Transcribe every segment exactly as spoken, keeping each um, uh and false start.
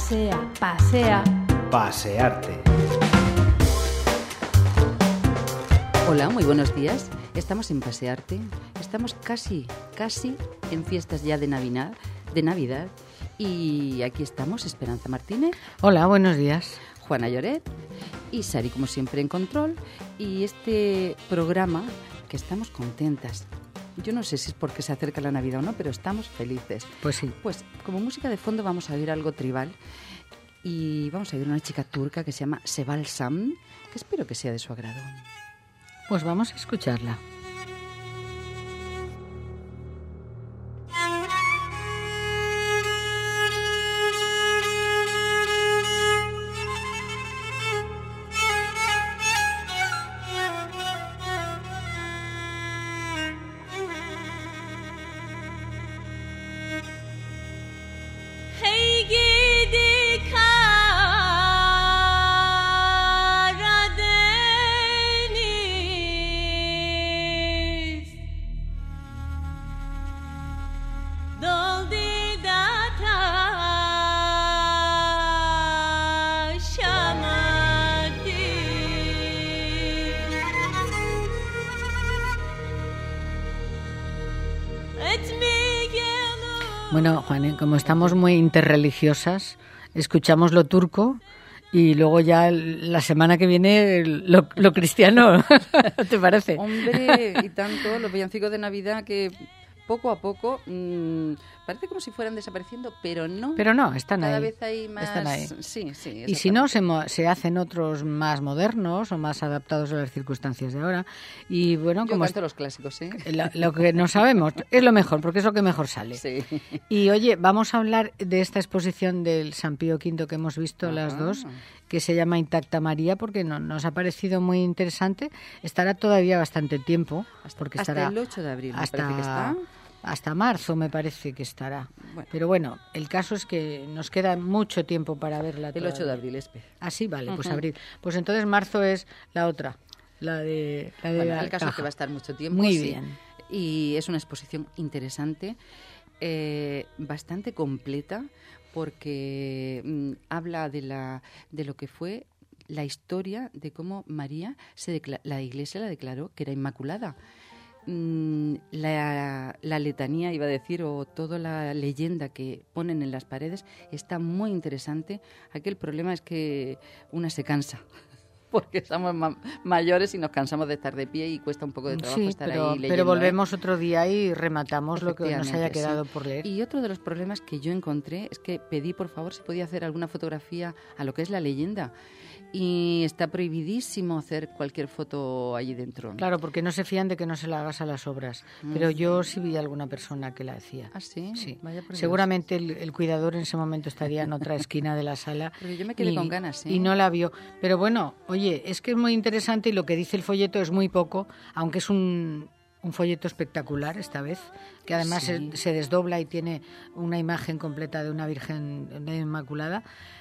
Pasea, pasea. Pasearte. Hola, muy buenos días. Estamos en Pasearte. Estamos casi, casi en fiestas ya de Navidad, de Navidad. Y aquí estamos, Esperanza Martínez. Hola, buenos días. Juana Lloret y Sari, como siempre, en control. Y este programa, que estamos contentas. Yo no sé si es porque se acerca la Navidad o no, pero estamos felices. Pues sí. Pues como música de fondo vamos a oír algo tribal. Y vamos a oír una chica turca que se llama Seval Sam, que espero que sea de su agrado. Pues vamos a escucharla. Bueno, Juan, como estamos muy interreligiosas, escuchamos lo turco y luego ya la semana que viene lo, lo cristiano, ¿te parece? Hombre, y tanto, los villancicos de Navidad que poco a poco mmm, parece como si fueran desapareciendo, pero no. Pero no, están Cada ahí. vez hay más. Están ahí. Sí, sí. Y si no, se, se hacen otros más modernos o más adaptados a las circunstancias de ahora. Y bueno, Yo como canto los clásicos, ¿eh? Lo, lo que no sabemos es lo mejor, porque es lo que mejor sale. Sí. Y oye, vamos a hablar de esta exposición del San Pío quinto que hemos visto Ajá. las dos, que se llama Intacta María, porque no, nos ha parecido muy interesante. Estará todavía bastante tiempo. Hasta, porque hasta estará el ocho de abril, hasta, me parece que está. Hasta marzo me parece que estará. Bueno. Pero bueno, el caso es que nos queda mucho tiempo para verla. El todavía. ocho de abril, Espe. Ah, sí, vale, pues Uh-huh. abril. Pues entonces marzo es la otra, la de, la de Bueno, la el caso caja. es que va a estar mucho tiempo. Muy sí. bien. Y es una exposición interesante, eh, bastante completa, porque mm, habla de, la, de lo que fue la historia de cómo María, se decla- la Iglesia la declaró que era inmaculada. Mm, la, la letanía, iba a decir, o toda la leyenda que ponen en las paredes está muy interesante. Aquí el problema es que una se cansa, porque estamos ma- mayores y nos cansamos de estar de pie y cuesta un poco de trabajo Sí, estar pero, ahí leyendo. pero ¿eh? volvemos otro día y rematamos lo que nos haya Efectivamente, quedado sí. por leer. Y otro de los problemas que yo encontré es que pedí, por favor, si podía hacer alguna fotografía a lo que es la leyenda. Y está prohibidísimo hacer cualquier foto allí dentro. Claro, porque no se fían de que no se la hagas a las obras. Pero yo sí vi a alguna persona que la hacía. ¿Ah, sí? Sí. Vaya por Dios. Seguramente el, el cuidador en ese momento estaría en otra esquina de la sala. Porque yo me quedé y, con ganas, ¿eh? Y no la vio. Pero bueno, oye, es que es muy interesante y lo que dice el folleto es muy poco, aunque es un... un folleto espectacular esta vez, que además Sí. se, se desdobla y tiene una imagen completa de una Virgen de Inmaculada,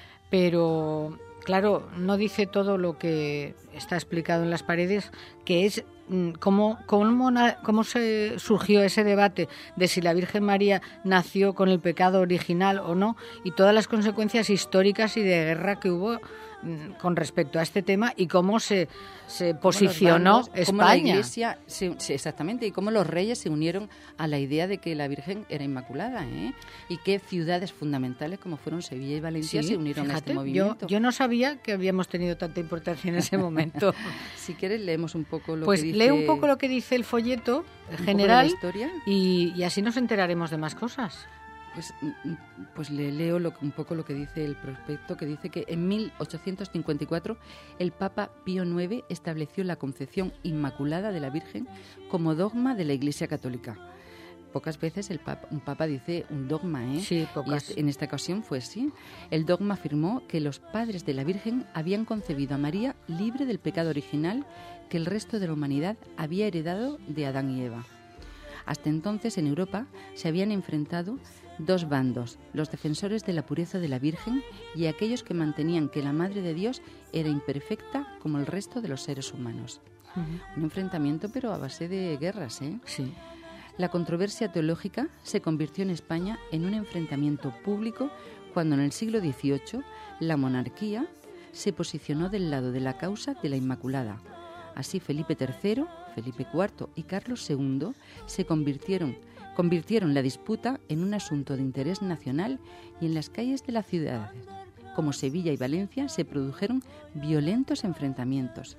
pero claro, no dice todo lo que está explicado en las paredes, que es mm, cómo, cómo, na- cómo se surgió ese debate de si la Virgen María nació con el pecado original o no, y todas las consecuencias históricas y de guerra que hubo mm, con respecto a este tema y cómo se, se Cómo los posicionó bandos, cómo la España. Iglesia, se- sí, exactamente, y cómo los reyes se unieron a la idea de que la Virgen era inmaculada, ¿eh? Y qué ciudades fundamentales como fueron Sevilla y Valencia Sí, se unieron fíjate, a este yo, movimiento. yo no sabía que habíamos tenido tanta importancia en ese momento. Si quieres leemos un poco lo Pues que dice... lee un poco lo que dice el folleto un poco de general la historia. y, y así nos enteraremos de más cosas. Pues, pues le leo lo, un poco lo que dice el prospecto, que dice que en mil ochocientos cincuenta y cuatro el Papa Pío noveno estableció la concepción inmaculada de la Virgen como dogma de la Iglesia Católica. Pocas veces el papa, un papa dice un dogma, ¿eh? Sí, Y pocas. este- en esta ocasión fue así. El dogma afirmó que los padres de la Virgen habían concebido a María libre del pecado original que el resto de la humanidad había heredado de Adán y Eva. Hasta entonces en Europa se habían enfrentado dos bandos, los defensores de la pureza de la Virgen y aquellos que mantenían que la Madre de Dios era imperfecta como el resto de los seres humanos. Uh-huh. Un enfrentamiento pero a base de guerras, ¿eh? Sí. La controversia teológica se convirtió en España en un enfrentamiento público cuando en el siglo dieciocho la monarquía se posicionó del lado de la causa de la Inmaculada. Así Felipe tercero, Felipe cuarto y Carlos segundo se convirtieron, convirtieron la disputa en un asunto de interés nacional y en las calles de las ciudades, como Sevilla y Valencia, se produjeron violentos enfrentamientos.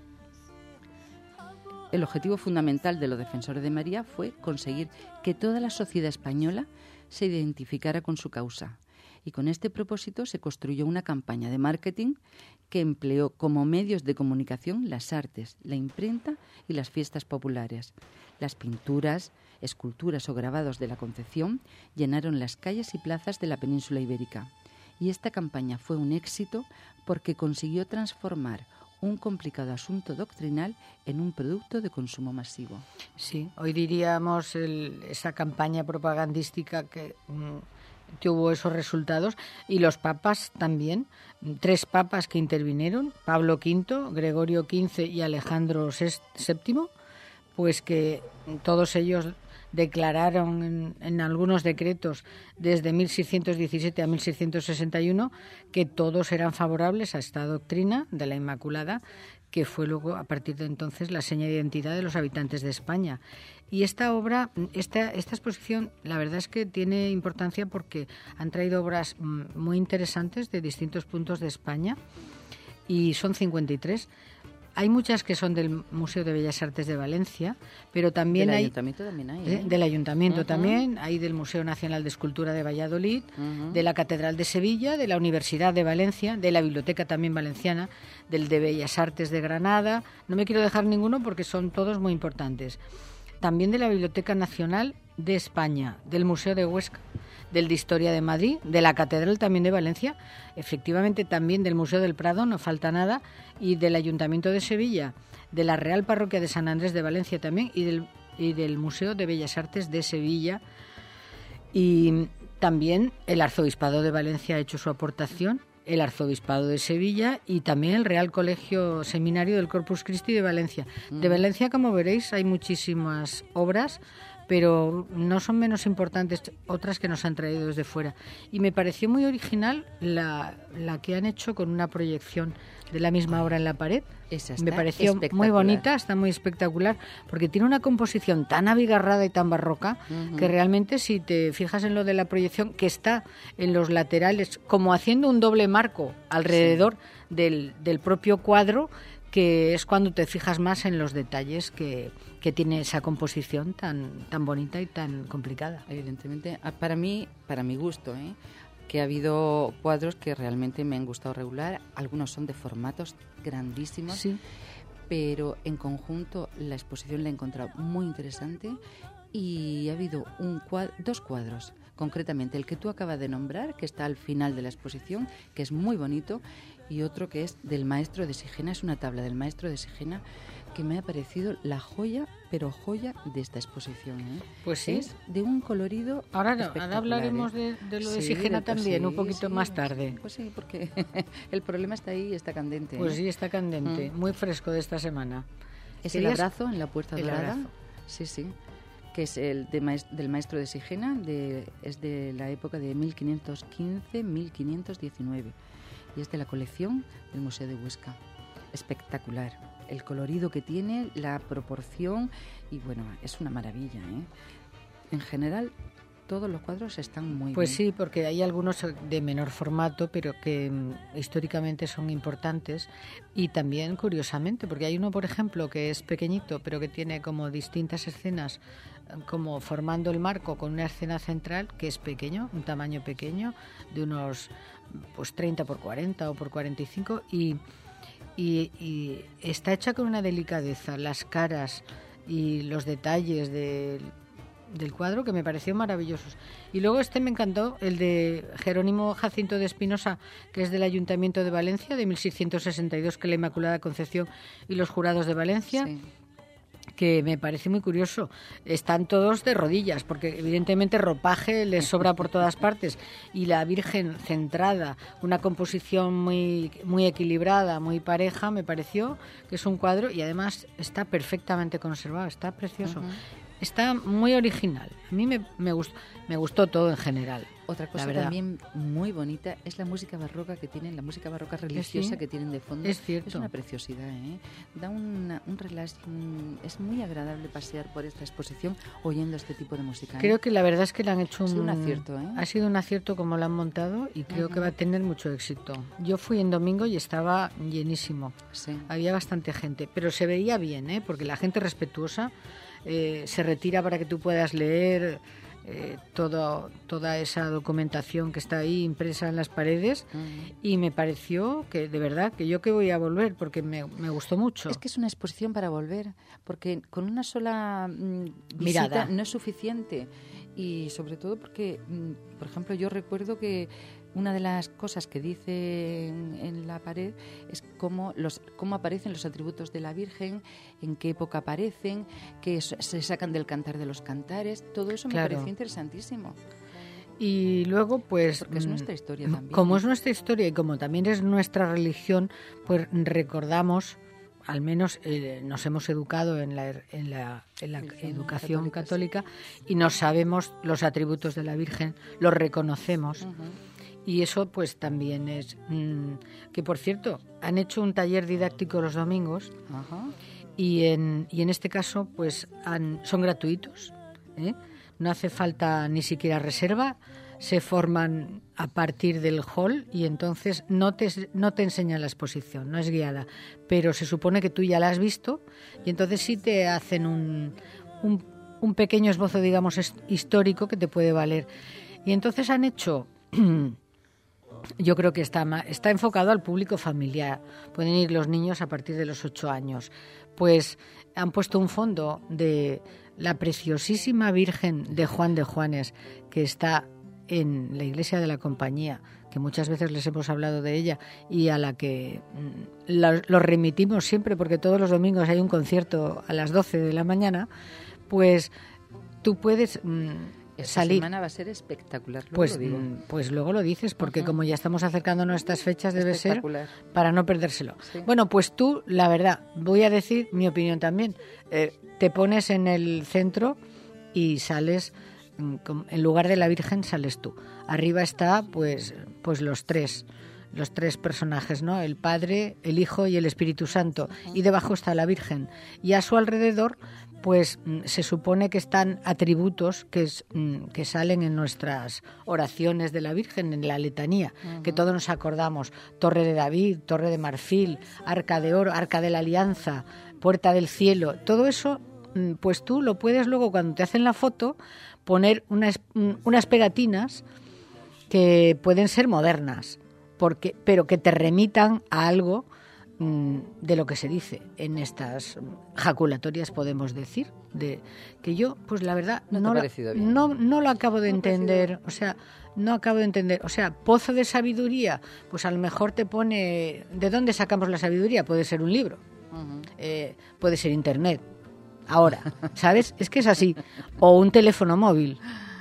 El objetivo fundamental de los defensores de María fue conseguir que toda la sociedad española se identificara con su causa. Y con este propósito se construyó una campaña de marketing que empleó como medios de comunicación las artes, la imprenta y las fiestas populares. Las pinturas, esculturas o grabados de la Concepción llenaron las calles y plazas de la península ibérica. Y esta campaña fue un éxito porque consiguió transformar un complicado asunto doctrinal en un producto de consumo masivo. Sí, hoy diríamos el, esa campaña propagandística que mm, tuvo esos resultados, y los papas también, tres papas que intervinieron, Pablo quinto, Gregorio quince y Alejandro séptimo, pues que todos ellos declararon en, en algunos decretos desde mil seiscientos diecisiete a mil seiscientos sesenta y uno que todos eran favorables a esta doctrina de la Inmaculada, que fue luego, a partir de entonces, la seña de identidad de los habitantes de España. Y esta obra, esta, esta exposición, la verdad es que tiene importancia porque han traído obras muy interesantes de distintos puntos de España, y son cincuenta y tres. Hay muchas que son del Museo de Bellas Artes de Valencia, pero también del hay... Ayuntamiento también hay, ¿eh? ¿eh? Del Ayuntamiento uh-huh. también, hay del Museo Nacional de Escultura de Valladolid, uh-huh. de la Catedral de Sevilla, de la Universidad de Valencia, de la Biblioteca también valenciana, del de Bellas Artes de Granada. No me quiero dejar ninguno porque son todos muy importantes. También de la Biblioteca Nacional de España, del Museo de Huesca, del de Historia de Madrid, de la Catedral también de Valencia, efectivamente también del Museo del Prado, no falta nada, y del Ayuntamiento de Sevilla, de la Real Parroquia de San Andrés de Valencia también, y del, y del Museo de Bellas Artes de Sevilla. Y también el Arzobispado de Valencia ha hecho su aportación, el Arzobispado de Sevilla y también el Real Colegio Seminario del Corpus Christi de Valencia. Mm. De Valencia, como veréis, hay muchísimas obras, pero no son menos importantes otras que nos han traído desde fuera. Y me pareció muy original la, la que han hecho con una proyección de la misma obra en la pared. Esa está me pareció muy bonita, está muy espectacular, porque tiene una composición tan abigarrada y tan barroca uh-huh. que realmente, si te fijas en lo de la proyección, que está en los laterales, como haciendo un doble marco alrededor sí. del, del propio cuadro, que es cuando te fijas más en los detalles que, que tiene esa composición tan, tan bonita y tan complicada. Evidentemente, para mí, para mi gusto, ¿eh? que ha habido cuadros que realmente me han gustado regular, algunos son de formatos grandísimos, sí. pero en conjunto la exposición la he encontrado muy interesante, y ha habido un cuad- dos cuadros, concretamente el que tú acabas de nombrar, que está al final de la exposición, que es muy bonito, y otro que es del maestro de Sigena, es una tabla del maestro de Sigena que me ha parecido la joya, pero joya de esta exposición. ¿eh? Pues sí. Es de un colorido Ahora, no, ahora hablaremos ¿eh? de, de lo de sí, Sigena de, también, sí, un poquito sí, más tarde. Pues sí, porque el problema está ahí y está candente. Pues ¿eh? sí, está candente, mm. muy fresco de esta semana. Es el abrazo en la Puerta el Dorada. Abrazo. Sí, sí. Que es el de maest- del maestro de Sigena, de, es de la época de mil quinientos quince a mil quinientos diecinueve. Y es de la colección del Museo de Huesca. Espectacular. El colorido que tiene, la proporción, y bueno, es una maravilla, ¿eh? En general, todos los cuadros están muy pues bien. Pues sí, porque hay algunos de menor formato, pero que um, históricamente son importantes, y también curiosamente, porque hay uno, por ejemplo, que es pequeñito, pero que tiene como distintas escenas, como formando el marco con una escena central que es pequeño, un tamaño pequeño, de unos pues treinta por cuarenta o por cuarenta y cinco, y, y, y está hecha con una delicadeza, las caras y los detalles de, del cuadro, que me pareció maravillosos. Y luego este me encantó, el de Jerónimo Jacinto de Espinosa, que es del Ayuntamiento de Valencia, de mil seiscientos sesenta y dos, que es la Inmaculada Concepción y los jurados de Valencia. Sí. Que me parece muy curioso. Están todos de rodillas, porque evidentemente ropaje les sobra por todas partes, y la Virgen centrada, una composición muy, muy equilibrada, muy pareja, me pareció que es un cuadro, y además está perfectamente conservado, está precioso. Uh-huh. está muy original. A mí me, me, gustó, me gustó todo en general. Otra cosa también muy bonita es la música barroca que tienen, la música barroca religiosa sí, que tienen de fondo. Es cierto. Es una preciosidad, ¿eh? Da una, un relax, un, es muy agradable pasear por esta exposición oyendo este tipo de música, ¿eh? Creo que la verdad es que le han hecho un, ha sido un acierto, ¿eh? Ha sido un acierto como lo han montado y creo uh-huh. que va a tener mucho éxito. Yo fui en domingo y estaba llenísimo. Sí. Había bastante gente, pero se veía bien, ¿eh? Porque la gente respetuosa eh, se retira para que tú puedas leer Eh, todo, toda esa documentación que está ahí impresa en las paredes uh-huh. y me pareció que de verdad que yo que voy a volver porque me, me gustó mucho. Es que es una exposición para volver, porque con una sola mm, visita mirada no es suficiente y sobre todo porque, mm, por ejemplo, yo recuerdo que una de las cosas que dice en, en la pared es cómo, los, cómo aparecen los atributos de la Virgen, en qué época aparecen, que se sacan del Cantar de los Cantares. Todo eso me claro. pareció interesantísimo. Y luego, pues... Porque es nuestra historia también. Como es nuestra historia y como también es nuestra religión, pues recordamos, al menos eh, nos hemos educado en la, en la, en la educación católica, católica sí. y nos sabemos los atributos de la Virgen, los reconocemos. Uh-huh. Y eso pues también es... Mmm, que por cierto, han hecho un taller didáctico los domingos Ajá. y, en, y en este caso pues han, son gratuitos, ¿eh? No hace falta ni siquiera reserva, se forman a partir del hall y entonces no te, no te enseñan la exposición, no es guiada, pero se supone que tú ya la has visto y entonces sí te hacen un, un, un pequeño esbozo, digamos, histórico que te puede valer. Y entonces han hecho... Yo creo que está, está enfocado al público familiar. Pueden ir los niños a partir de los ocho años. Pues han puesto un fondo de la preciosísima Virgen de Juan de Juanes, que está en la iglesia de la Compañía, que muchas veces les hemos hablado de ella y a la que la, lo remitimos siempre porque todos los domingos hay un concierto a las doce de la mañana. Pues tú puedes... Esta salir. semana va a ser espectacular, luego pues, lo digo. Pues luego lo dices, porque uh-huh. como ya estamos acercándonos a estas fechas, debe ser para no perdérselo. Sí. Bueno, pues tú, la verdad, voy a decir mi opinión también. Eh, te pones en el centro y sales, en lugar de la Virgen, sales tú. Arriba está, pues, pues los tres. los tres personajes, ¿no? El Padre, el Hijo y el Espíritu Santo. Uh-huh. Y debajo está la Virgen. Y a su alrededor, pues se supone que están atributos que, es, que salen en nuestras oraciones de la Virgen, en la letanía, uh-huh. que todos nos acordamos. Torre de David, Torre de Marfil, Arca de Oro, Arca de la Alianza, Puerta del Cielo. Todo eso, pues tú lo puedes luego, cuando te hacen la foto, poner unas, unas pegatinas que pueden ser modernas, porque, pero que te remitan a algo mmm, de lo que se dice en estas jaculatorias, podemos decir, de que yo, pues la verdad, no, no, lo, no, no lo acabo de no entender, o sea, no acabo de entender, o sea, pozo de sabiduría, pues a lo mejor te pone, ¿de dónde sacamos la sabiduría? Puede ser un libro, uh-huh. eh, puede ser internet, ahora, ¿sabes? Es que es así, o un teléfono móvil.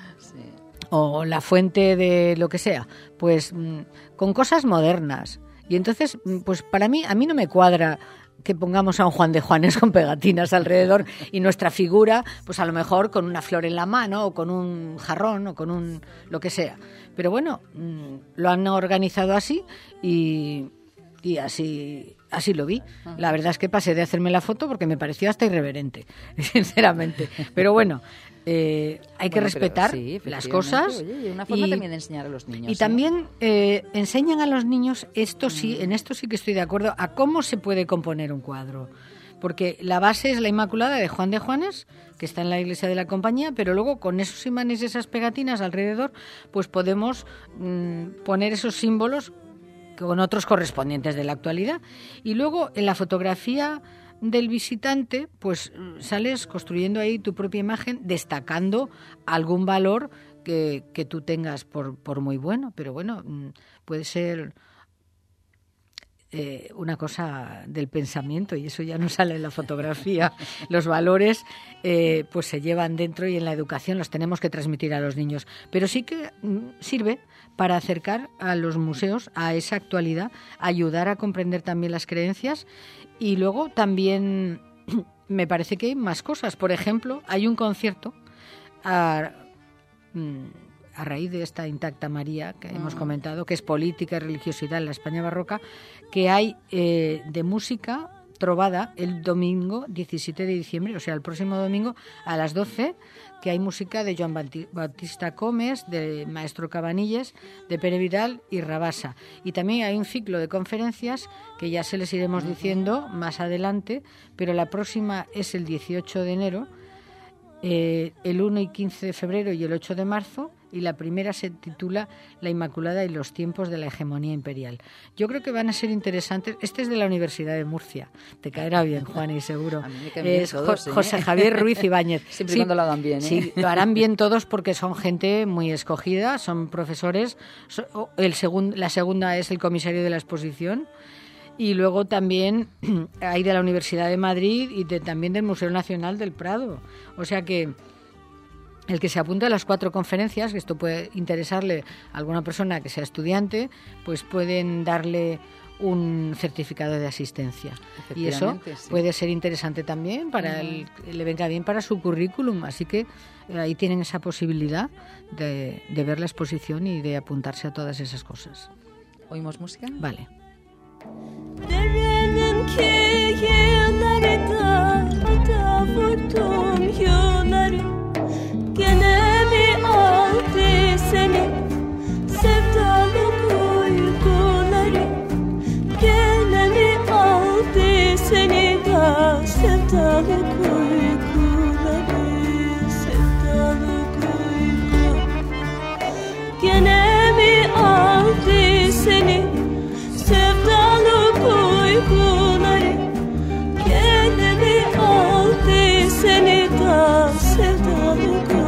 O la fuente de lo que sea, pues con cosas modernas. Y entonces, pues para mí, a mí no me cuadra que pongamos a un Juan de Juanes con pegatinas alrededor y nuestra figura, pues a lo mejor con una flor en la mano o con un jarrón o con un lo que sea. Pero bueno, lo han organizado así y, y así... Así lo vi. La verdad es que pasé de hacerme la foto porque me pareció hasta irreverente, sinceramente. Pero bueno, eh, hay que bueno, respetar sí, las cosas. Oye, y una forma y, también de enseñar a los niños. Y ¿sí? también eh, enseñan a los niños, esto sí, mm. en esto sí que estoy de acuerdo, a cómo se puede componer un cuadro. Porque la base es la Inmaculada de Juan de Juanes, que está en la iglesia de la Compañía, pero luego con esos imanes y esas pegatinas alrededor, pues podemos mm, poner esos símbolos con otros correspondientes de la actualidad. Y luego en la fotografía del visitante, pues sales construyendo ahí tu propia imagen, destacando algún valor que, que tú tengas por, por muy bueno, pero bueno, puede ser eh, una cosa del pensamiento y eso ya no sale en la fotografía. Los valores eh, pues se llevan dentro y en la educación los tenemos que transmitir a los niños, pero sí que mm, sirve para acercar a los museos a esa actualidad, ayudar a comprender también las creencias y luego también me parece que hay más cosas. Por ejemplo, hay un concierto a, a raíz de esta Intacta María que uh-huh. hemos comentado, que es política y religiosidad en la España barroca, que hay eh, de música trovada el domingo diecisiete de diciembre, o sea, el próximo domingo a las doce, que hay música de Joan Bautista Comes, de Maestro Cabanilles, de Pere Vidal y Rabasa. Y también hay un ciclo de conferencias que ya se les iremos diciendo más adelante, pero la próxima es el dieciocho de enero, eh, el uno y quince de febrero y el ocho de marzo, y la primera se titula La Inmaculada y los tiempos de la hegemonía imperial. Yo creo que van a ser interesantes. Este es de la Universidad de Murcia. Te caerá bien, Juani, seguro. A mí me caen bien es todos, ¿eh? José Javier Ruiz Ibáñez. Siempre sí, cuando lo hagan bien, ¿eh? Sí, lo harán bien todos porque son gente muy escogida, son profesores. El segun, la segunda es el comisario de la exposición. Y luego también hay de la Universidad de Madrid y de, también del Museo Nacional del Prado. O sea que el que se apunte a las cuatro conferencias, que esto puede interesarle a alguna persona que sea estudiante, pues pueden darle un certificado de asistencia. Y eso sí. puede ser interesante también, para el, le venga bien para su currículum. Así que eh, ahí tienen esa posibilidad de, de ver la exposición y de apuntarse a todas esas cosas. ¿Oímos música? Vale. Gene mi aldı seni sevdalık uykuları, gene mi aldı seni da sevdalık uykuları, sevdalık uyku. Gene mi aldı seni sevdalık uykuları, gene mi aldı seni da sevdalık uykuları.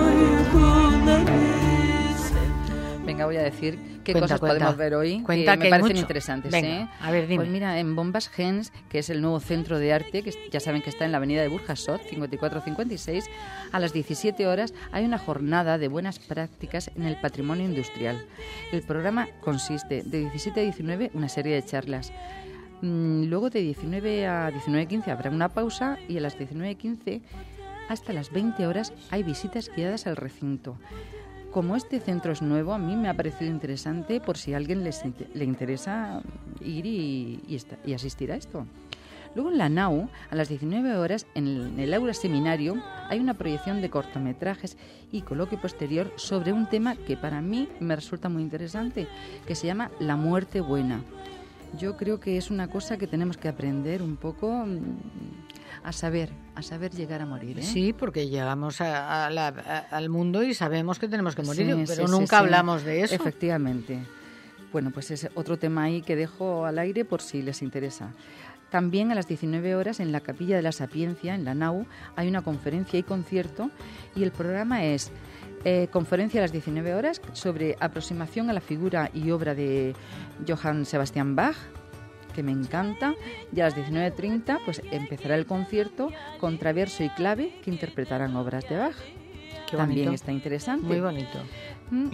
Venga, voy a decir qué cuenta, cosas cuenta. podemos ver hoy, Cuenta que que me parecen mucho. interesantes. Venga, ¿eh? a ver, dime. Pues mira, en Bombas Gens, que es el nuevo centro de arte, que ya saben que está en la avenida de Burjasot, cincuenta y cuatro cincuenta y seis, a las diecisiete horas hay una jornada de buenas prácticas en el patrimonio industrial. El programa consiste de diecisiete a diecinueve una serie de charlas. Luego de diecinueve a diecinueve quince habrá una pausa y a las diecinueve quince hasta las veinte horas hay visitas guiadas al recinto. Como este centro es nuevo, a mí me ha parecido interesante por si a alguien les, le interesa ir y, y, esta, y asistir a esto. Luego en la Nau, a las diecinueve horas, en el, en el aula seminario, hay una proyección de cortometrajes y coloquio posterior sobre un tema que para mí me resulta muy interesante, que se llama La muerte buena. Yo creo que es una cosa que tenemos que aprender un poco a saber, a saber llegar a morir, ¿eh? Sí, porque llegamos a, a la, a, al mundo y sabemos que tenemos que morir, sí, pero sí, nunca sí, hablamos sí. de eso. Efectivamente. Bueno, pues es otro tema ahí que dejo al aire por si les interesa. También a las diecinueve horas en la Capilla de la Sapiencia, en la Nau, hay una conferencia y concierto y el programa es eh, conferencia a las diecinueve horas sobre aproximación a la figura y obra de Johann Sebastian Bach, que me encanta, y a las diecinueve treinta pues empezará el concierto con Traverso y Clave, que interpretarán obras de Bach. Qué También bonito. está interesante. Muy bonito. Mm.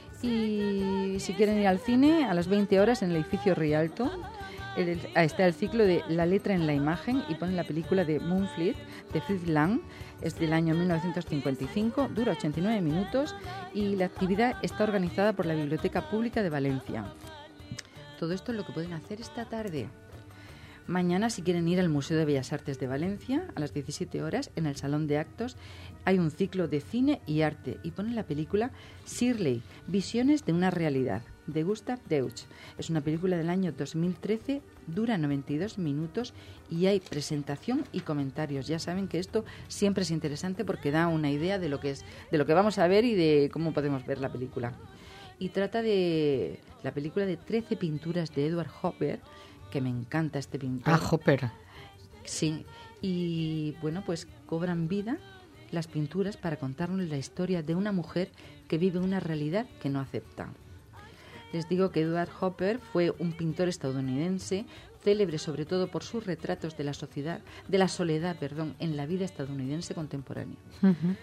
Y si quieren ir al cine, a las veinte horas en el edificio Rialto el, está el ciclo de La letra en la imagen y ponen la película de Moonfleet de Fritz Lang, es del año mil novecientos cincuenta y cinco, dura ochenta y nueve minutos y la actividad está organizada por la Biblioteca Pública de Valencia. Todo esto es lo que pueden hacer esta tarde. Mañana, si quieren ir al Museo de Bellas Artes de Valencia, a las diecisiete horas, en el Salón de Actos, hay un ciclo de cine y arte y ponen la película Shirley, Visiones de una realidad, de Gustav Deutsch. Es una película del año dos mil trece, dura noventa y dos minutos y hay presentación y comentarios. Ya saben que esto siempre es interesante porque da una idea de lo que es, de lo que vamos a ver y de cómo podemos ver la película. Y trata de la película de trece pinturas de Edward Hopper, que me encanta este pintor. Ah, Hopper. Sí, y bueno, pues cobran vida las pinturas para contarnos la historia de una mujer que vive una realidad que no acepta. Les digo que Edward Hopper fue un pintor estadounidense, célebre sobre todo por sus retratos de la sociedad, de la soledad, perdón, en la vida estadounidense contemporánea. Uh-huh.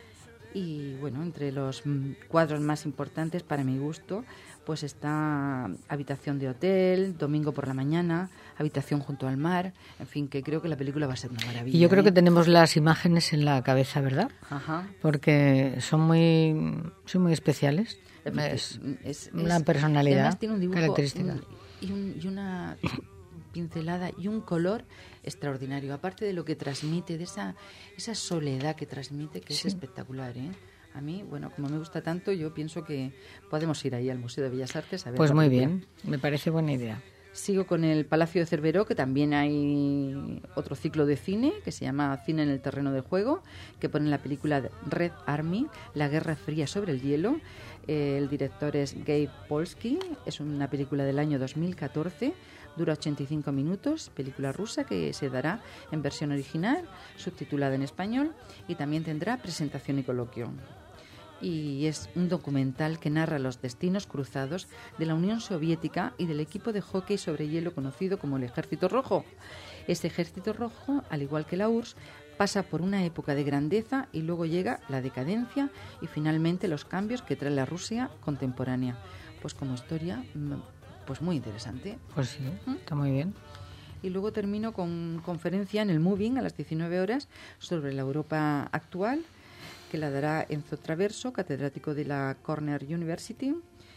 Y bueno, entre los mm, cuadros más importantes para mi gusto, pues está Habitación de hotel, Domingo por la mañana, Habitación junto al mar, en fin, que creo que la película va a ser una maravilla. Y yo creo ¿eh? que tenemos las imágenes en la cabeza, ¿verdad? Ajá. Porque son muy, son muy especiales. Es, es, una es, personalidad además tiene un dibujo, característica. Un, y, un, y una pincelada y un color extraordinario, aparte de lo que transmite, de esa, esa soledad que transmite, que sí. es espectacular, ¿eh? A mí, bueno, como me gusta tanto, yo pienso que podemos ir ahí al Museo de Bellas Artes a ver. Pues muy bien, me parece buena idea. Sigo con el Palacio de Cerveró, que también hay otro ciclo de cine que se llama Cine en el terreno de juego, que pone la película Red Army, la Guerra Fría sobre el hielo. Eh, el director es Gabe Polsky, es una película del año dos mil catorce, dura ochenta y cinco minutos, película rusa que se dará en versión original, subtitulada en español, y también tendrá presentación y coloquio. Y es un documental que narra los destinos cruzados de la Unión Soviética y del equipo de hockey sobre hielo conocido como el Ejército Rojo. Este Ejército Rojo, al igual que la U R S S, pasa por una época de grandeza y luego llega la decadencia y finalmente los cambios que trae la Rusia contemporánea. Pues como historia, pues muy interesante. Pues sí, está muy bien. Y luego termino con conferencia en el Moving a las diecinueve horas sobre la Europa actual, que la dará Enzo Traverso, catedrático de la Cornell University.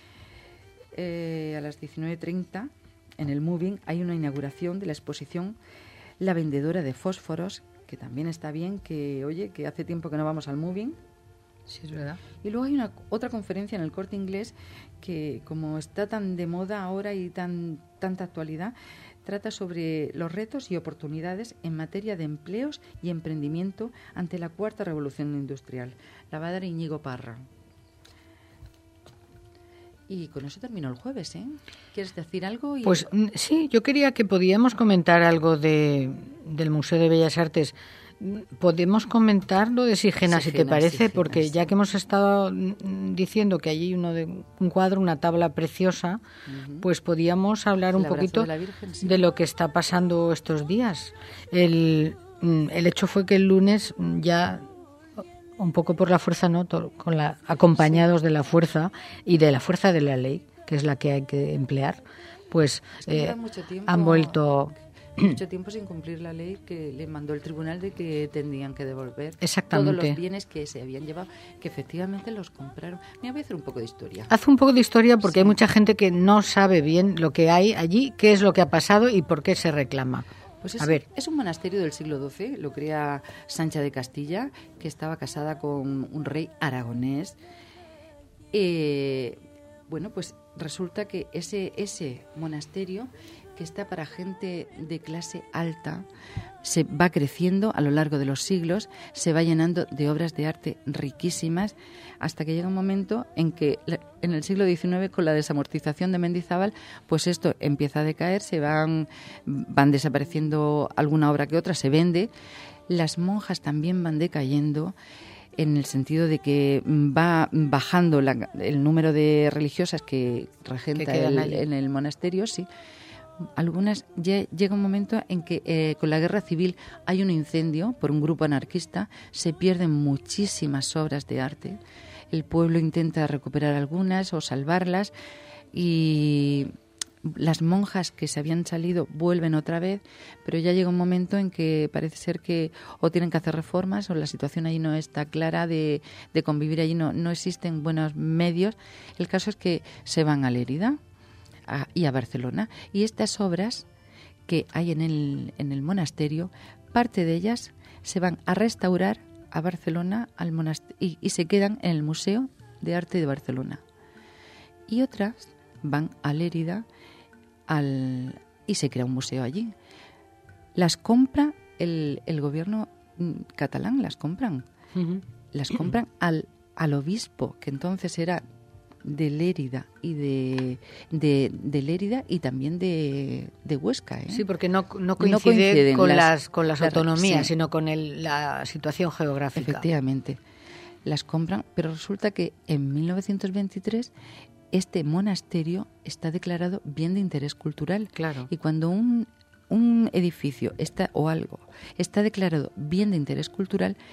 Eh, a las diecinueve treinta, en el Moving, hay una inauguración de la exposición La vendedora de fósforos, que también está bien, que oye, que hace tiempo que no vamos al Moving. Sí, es verdad. Y luego hay una otra conferencia en el Corte Inglés que, como está tan de moda ahora y tan tanta actualidad, trata sobre los retos y oportunidades en materia de empleos y emprendimiento ante la cuarta revolución industrial. La va a dar Íñigo Parra. Y con eso terminó el jueves, ¿eh? ¿Quieres decir algo? Y... Pues sí, yo quería que podíamos comentar algo de, del Museo de Bellas Artes. Podemos comentar lo de Sigena, si te parece, Sigena, porque ya que hemos estado diciendo que allí uno de un cuadro, una tabla preciosa, uh-huh. pues podíamos hablar un poquito de, Virgen, sí. de lo que está pasando estos días. El, el hecho fue que el lunes ya, un poco por la fuerza, ¿no? Con la, acompañados sí. de la fuerza y de la fuerza de la ley, que es la que hay que emplear, pues es que eh, mucho tiempo... han vuelto... mucho tiempo sin cumplir la ley que le mandó el tribunal de que tendrían que devolver Exactamente. todos los bienes que se habían llevado, que efectivamente los compraron. Me voy a hacer un poco de historia. Haz un poco de historia porque sí. hay mucha gente que no sabe bien lo que hay allí, qué es lo que ha pasado y por qué se reclama. Pues es, a ver. es un monasterio del siglo doce, lo crea Sancha de Castilla, que estaba casada con un rey aragonés. Eh, bueno, pues resulta que ese, ese monasterio, que está para gente de clase alta, se va creciendo a lo largo de los siglos, se va llenando de obras de arte riquísimas, hasta que llega un momento en que en el siglo diecinueve, con la desamortización de Mendizábal, pues esto empieza a decaer, se van, van desapareciendo alguna obra que otra, se vende, las monjas también van decayendo, en el sentido de que va bajando la, el número de religiosas que regenta el, en el monasterio, sí. Algunas ya llega un momento en que eh, con la guerra civil hay un incendio por un grupo anarquista, se pierden muchísimas obras de arte, el pueblo intenta recuperar algunas o salvarlas y las monjas que se habían salido vuelven otra vez, pero ya llega un momento en que parece ser que o tienen que hacer reformas o la situación allí no está clara de, de convivir allí, no, no existen buenos medios. El caso es que se van a Lérida A, y a Barcelona, y estas obras que hay en el, en el monasterio, parte de ellas se van a restaurar a Barcelona al monasterio y, y se quedan en el Museo de Arte de Barcelona, y otras van a Lérida al, y se crea un museo allí. Las compra el, el gobierno catalán, las compran uh-huh. las compran al, al obispo, que entonces era de Lérida y de, de, de Lérida y también de, de Huesca, ¿eh? Sí, porque no, no coincide no con las, las con las autonomías, sí. sino con el, la situación geográfica. Efectivamente, las compran, pero resulta que en mil novecientos veintitrés este monasterio está declarado bien de interés cultural. Claro. Y cuando un, un edificio está o algo está declarado bien de interés cultural,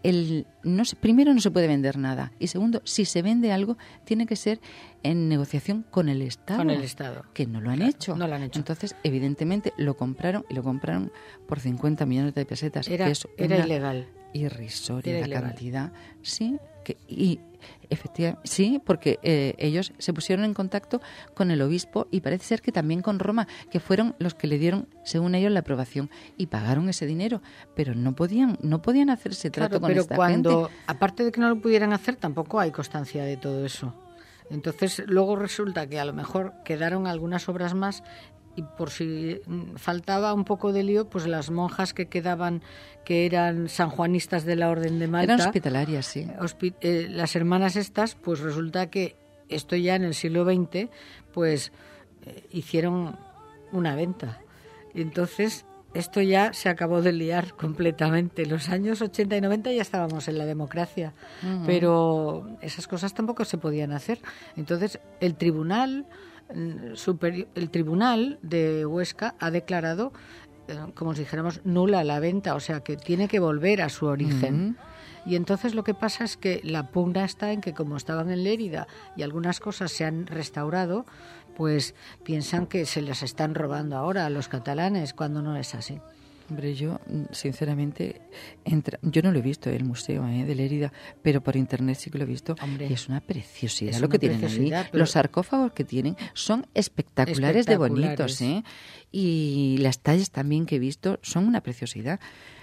el no se, primero no se puede vender nada y segundo, si se vende algo tiene que ser en negociación con el Estado. Con el Estado. Que no lo han, Claro, hecho. no lo han hecho. Entonces, evidentemente, lo compraron y lo compraron por cincuenta millones de pesetas. Era, que es era una ilegal. Irrisoria Era la ilegal. cantidad. Sí, que, y efectivamente, sí, porque eh, ellos se pusieron en contacto con el obispo y parece ser que también con Roma, que fueron los que le dieron, según ellos, la aprobación y pagaron ese dinero, pero no podían, no podían hacer ese trato Claro, con pero esta cuando, gente. aparte de que no lo pudieran hacer, tampoco hay constancia de todo eso. Entonces, luego resulta que a lo mejor quedaron algunas obras más y por si faltaba un poco de lío, pues las monjas que quedaban, que eran sanjuanistas de la Orden de Malta, Eran hospitalarias, sí. hospi- eh, las hermanas estas, pues resulta que esto ya en el siglo veinte, pues eh, hicieron una venta. Entonces, esto ya se acabó de liar completamente. Los años ochenta y noventa ya estábamos en la democracia, uh-huh. pero esas cosas tampoco se podían hacer. Entonces, el tribunal superior, el tribunal de Huesca ha declarado, eh, como si dijéramos, nula la venta, o sea que tiene que volver a su origen. Uh-huh. Y entonces lo que pasa es que la pugna está en que como estaban en Lérida y algunas cosas se han restaurado, pues piensan que se les están robando ahora a los catalanes, cuando no es así. Hombre, yo, sinceramente, entra, yo no lo he visto, el museo ¿eh? de Lérida, pero por internet sí que lo he visto. Hombre, y es una preciosidad es lo una que tienen ahí. Los sarcófagos que tienen son espectaculares, espectaculares. de bonitos, ¿eh? Y las tallas también que he visto son una preciosidad.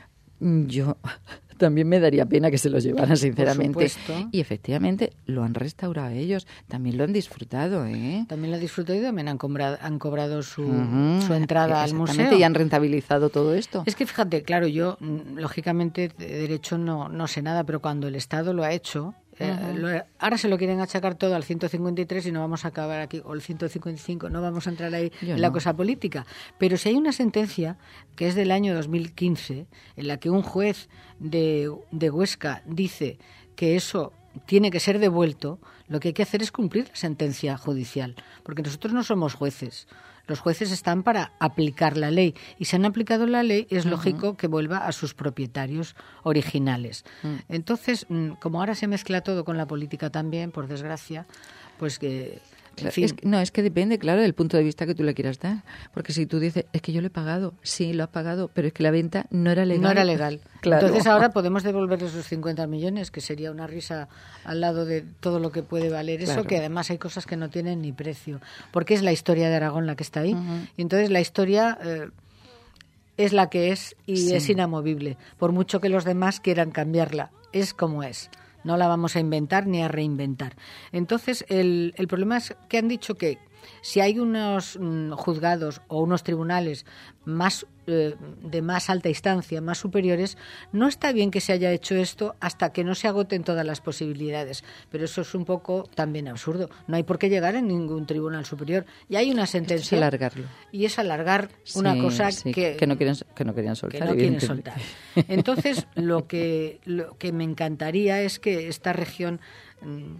Yo también me daría pena que se los llevaran, sinceramente. Y efectivamente lo han restaurado ellos, también lo han disfrutado, ¿eh? También lo han disfrutado y también han cobrado, han cobrado su, uh-huh. su entrada al museo. Y han rentabilizado todo esto. Es que fíjate, claro, yo lógicamente de derecho no, no sé nada, pero cuando el Estado lo ha hecho, uh-huh. eh, lo, ahora se lo quieren achacar todo al ciento cincuenta y tres y no vamos a acabar aquí, o el ciento cincuenta y cinco, no vamos a entrar ahí yo en no. la cosa política. Pero si hay una sentencia que es del año dos mil quince, en la que un juez de, de Huesca dice que eso tiene que ser devuelto, lo que hay que hacer es cumplir la sentencia judicial, porque nosotros no somos jueces. Los jueces están para aplicar la ley y si han aplicado la ley es uh-huh. lógico que vuelva a sus propietarios originales. Uh-huh. Entonces, como ahora se mezcla todo con la política también, por desgracia, pues que... En fin. Es que, no, es que depende, claro, del punto de vista que tú le quieras dar. Porque si tú dices, es que yo lo he pagado, sí, lo has pagado, pero es que la venta no era legal. No era legal. Claro. Entonces ahora podemos devolverle esos cincuenta millones, que sería una risa al lado de todo lo que puede valer eso, claro. que además hay cosas que no tienen ni precio. Porque es la historia de Aragón la que está ahí. Uh-huh. Y entonces la historia... Eh, es la que es y sí. es inamovible. Por mucho que los demás quieran cambiarla, es como es. No la vamos a inventar ni a reinventar. Entonces, el, el problema es que han dicho que si hay unos mm, juzgados o unos tribunales más eh, de más alta instancia, más superiores, no está bien que se haya hecho esto hasta que no se agoten todas las posibilidades. Pero eso es un poco también absurdo. No hay por qué llegar a ningún tribunal superior. Y hay una sentencia. Es alargarlo. Y es alargar sí, una cosa sí, que, que, no quieren, que no querían soltar. Que no quieren soltar. Entonces, lo que, lo que me encantaría es que esta región mmm,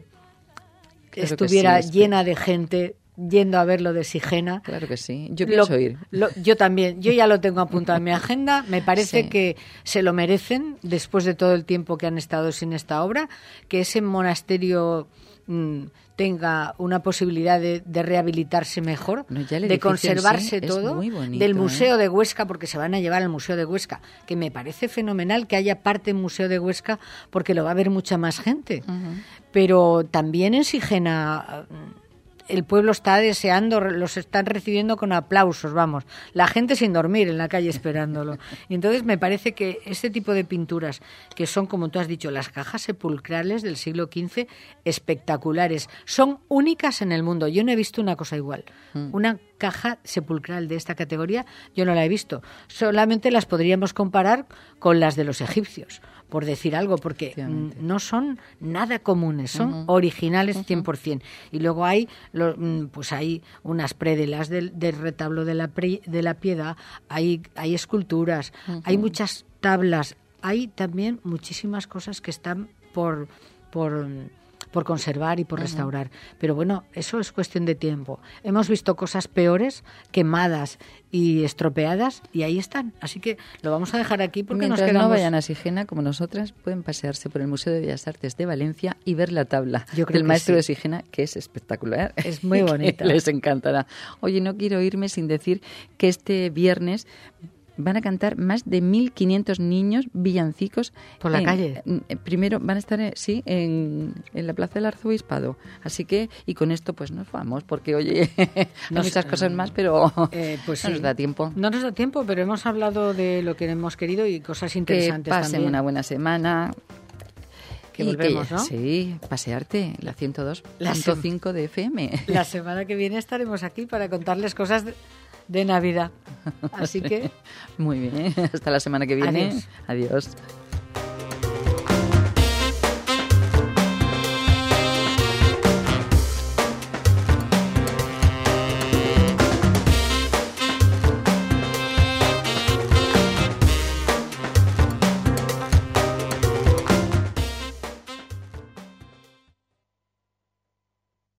estuviera sí, llena de gente yendo a ver lo de Sigena. Claro que sí, yo pienso lo, ir. Lo, yo también, yo ya lo tengo apuntado en mi agenda, me parece sí. que se lo merecen después de todo el tiempo que han estado sin esta obra, que ese monasterio mmm, tenga una posibilidad de, de rehabilitarse mejor, no, de conservarse sí, todo, bonito, del Museo ¿eh? de Huesca, porque se van a llevar al Museo de Huesca, que me parece fenomenal que haya parte en Museo de Huesca, porque lo va a ver mucha más gente. Uh-huh. Pero también en Sigena... El pueblo está deseando, los están recibiendo con aplausos, vamos. La gente sin dormir en la calle esperándolo. Y entonces me parece que este tipo de pinturas, que son, como tú has dicho, las cajas sepulcrales del siglo quince, espectaculares, son únicas en el mundo. Yo no he visto una cosa igual. Mm. Una caja sepulcral de esta categoría yo no la he visto. Solamente las podríamos comparar con las de los egipcios, por decir algo, porque no son nada comunes, son uh-huh. originales cien por ciento. Uh-huh. Y luego hay lo, pues hay unas prédelas del, del retablo de la, pre, de la Piedad, hay, hay esculturas, uh-huh. hay muchas tablas, hay también muchísimas cosas que están por, por, por conservar y por uh-huh. restaurar. Pero bueno, eso es cuestión de tiempo. Hemos visto cosas peores, quemadas y estropeadas, y ahí están. Así que lo vamos a dejar aquí porque Mientras nos quedamos... no vayan a Sigena, como nosotras, pueden pasearse por el Museo de Bellas Artes de Valencia y ver la tabla Yo creo del que maestro sí. de Sigena, que es espectacular. Es muy bonita. Les encantará. Oye, no quiero irme sin decir que este viernes van a cantar más de mil quinientos niños villancicos. Por la en, calle. En, primero van a estar, eh, sí, en, en la Plaza del Arzobispado. Así que, y con esto pues nos vamos, porque oye, hay Nos, muchas cosas más, pero eh, pues no sí. nos da tiempo. No nos da tiempo, pero hemos hablado de lo que hemos querido y cosas interesantes que pasen también. una buena semana. Que y volvemos, que, ¿no? Sí, pasearte, la ciento dos punto cinco de F M. La semana que viene estaremos aquí para contarles cosas de, de Navidad. Así que... Muy bien, hasta la semana que viene. Adiós. Adiós.